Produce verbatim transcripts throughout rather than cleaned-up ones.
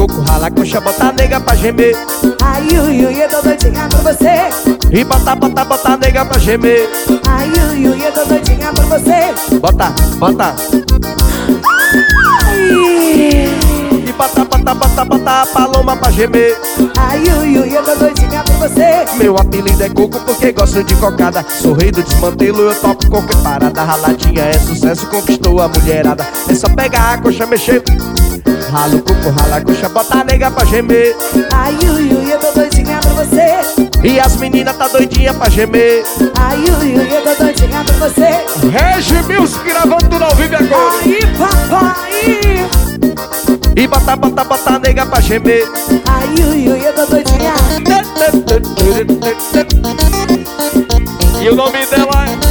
coco, rala a coxa, bota a nega pra gemer. Ai, ui, ui, eu tô doidinha por você. E bota, bota, bota a nega pra gemer. Ai, ui, ui, eu tô doidinha por você. Bota, bota. Ai, E bota, bota, bota, bota a paloma pra gemer. ai, ui, ui, eu tô doidinha por você. Meu apelido é coco porque gosto de cocada. Sou rei do desmantelo, eu topo qualquer parada. Raladinha é sucesso, conquistou a mulherada. É só pegar a coxa, mexer. Rala o coco, rala a coxa, bota a nega pra gemer. Ai, ui, ui, eu tô doidinha por você. E as meninas tá doidinha pra gemer. Ai, ui, ui, eu tô doidinha por você. Regi Music gravando tudo ao vivo agora. Ai, papai. E bota, bota, bota a nega pra gemer. Ai, ui, ui, eu tô doidinha. E o nome dela é...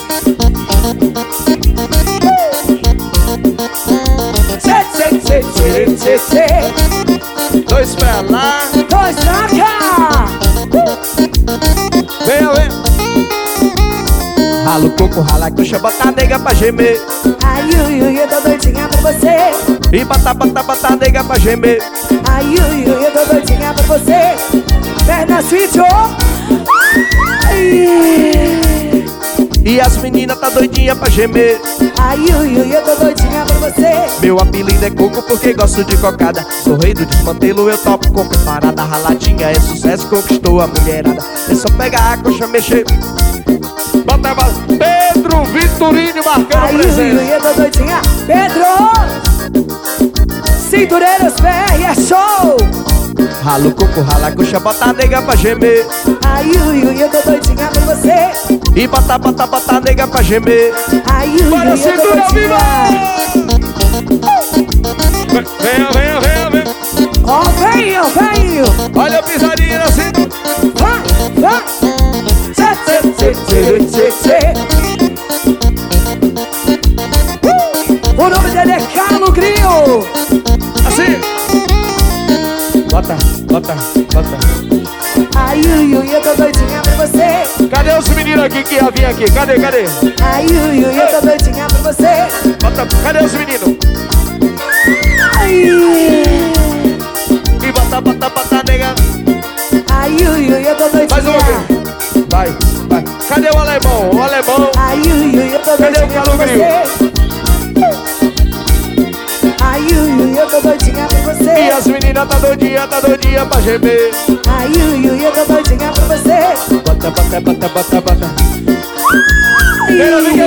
Tchê, tchê, tchê, tchê, tchê. Dois pra lá. Dois pra cá. Venha, venha. Rala o coco, rala a coxa, bota a nega pra gemer. Ai, ui, ui, eu tô doidinha por você. E bota, bota, bota a nega pra gemer. Ai, ui, ui, eu tô doidinha por você. Perna sítio. Ai, E as meninas tá doidinha pra gemer. ai, ui, ui, eu tô doidinha por você. Meu apelido é coco porque gosto de cocada. Sou rei do desmantelo, eu topo com parada. Raladinha é sucesso, conquistou a mulherada. É só pegar a coxa, mexer. Bota mais. Pedro Vitorino marcando Ai, ui, presença. ui, eu tô doidinha. Pedro! Cintureiros P R é show! Rala o coco, rala a coxa, bota a nega pra gemer. Ai, ui, ui, eu tô doidinha por você. E bota, bota, bota a nega pra gemer. Ai, ui, Bora, ui, eu tô cintura viva! doidinha. Venha, venha, venha, venha. Ó, veio, veio! Olha a pisadinha na cintura. Vai, vai! Tchê, tchê, tchê, tchê, tchê, tchê. Uh! O nome dele é Carlo Grillo! Assim. Bota, bota, bota. Ai, ui, ui, eu tô doidinha por você. Cadê os meninos aqui que ia vir aqui? Cadê, cadê? Ai, ui, ui, eu tô doidinha por você. Bota, cadê os meninos? Ai, E bota, bota, bota, nega. ai, ui, ui, eu tô doidinha. Mais uma vez. Vai, vai. Cadê o alemão? O alemão. Ai, ui, ui, eu tô Cadê o doidinha por Carlo você. Ai, ui, ui, eu tô doidinha por E você. as meninas tá doidinha, tá doidinha pra gemer. Ai, ui, ui, eu tô doidinha por você. Bota, bota, bota, bota, bota. Ai, Quero ver